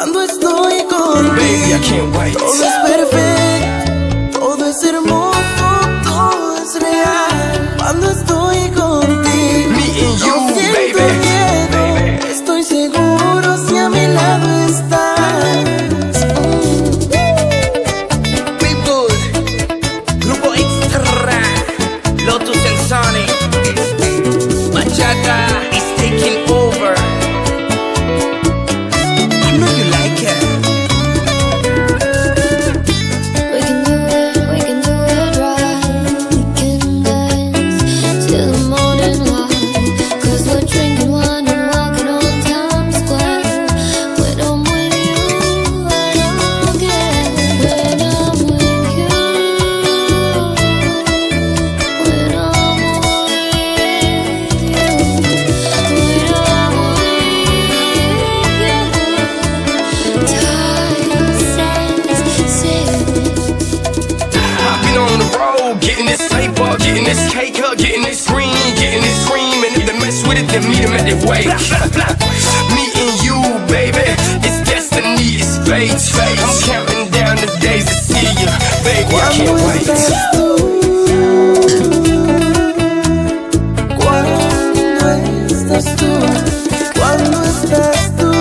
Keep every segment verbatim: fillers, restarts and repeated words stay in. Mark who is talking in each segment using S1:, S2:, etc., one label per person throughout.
S1: Cuando estoy contigo,
S2: baby, I can't wait.
S1: todo es perfecto, todo es hermoso, todo es real. Cuando estoy contigo,
S2: me and you,
S1: no siento
S2: baby.
S1: miedo,
S2: baby.
S1: Estoy seguro si a mi lado estás. Mm.
S2: People, Grupo Extra, Lotus and Sonic, Bachata is taking over. I know you like it.
S3: We can do it, we can do it right. We can dance till the morning light. Cause we're drinking wine and walking on Times Square. When I'm with you, I don't care. When I'm with you, when I'm with you, when I'm with you. Time stands still.
S2: I've been on the road, getting this paper, getting this cake up, getting this green, getting this cream, and if they mess with it, then meet them at their wake. Me and you, baby, it's destiny, it's fate. I'm counting down the days to see you, baby, I can't
S1: Cuando
S2: wait.
S1: estás tú, cuando estás tú, cuando estás tú,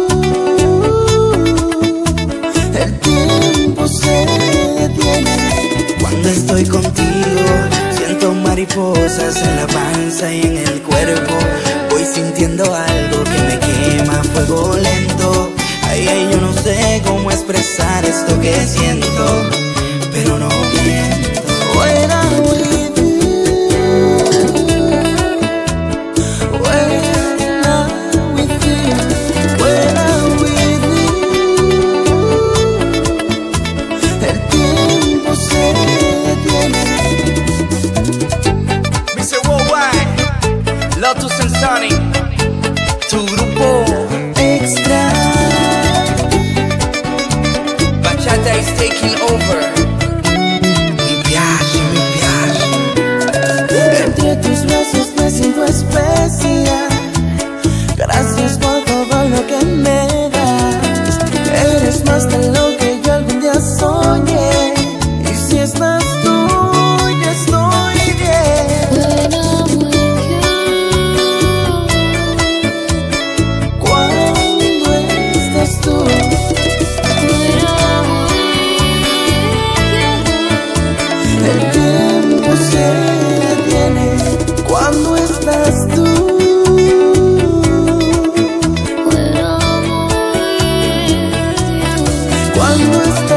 S1: el tiempo se detiene. Cuando estoy contigo, siento mariposas en la panza y en el cuerpo. Voy sintiendo algo que me quema a fuego lento. Ay, ay, yo no sé cómo expresar esto que siento, pero no miento. When I'm with you, when I'm with you, when I'm with you, el tiempo se detiene.
S2: mister Worldwide, Lotus and Sonic, tu grupo
S1: Extra,
S2: Bachata is taking over.
S1: mi viaje, mi viaje. Entre tus brazos me siento especial. Gracias por todo lo que me das. Eres más de lo que yo algún día soñé. Y si estás tú, yo estoy bien.
S3: When I'm with you,
S1: Cuando estás tú,
S3: when I'm with
S1: el tiempo se detiene. Cuando estás tú,
S3: you, when I'm with you.
S1: cuando estás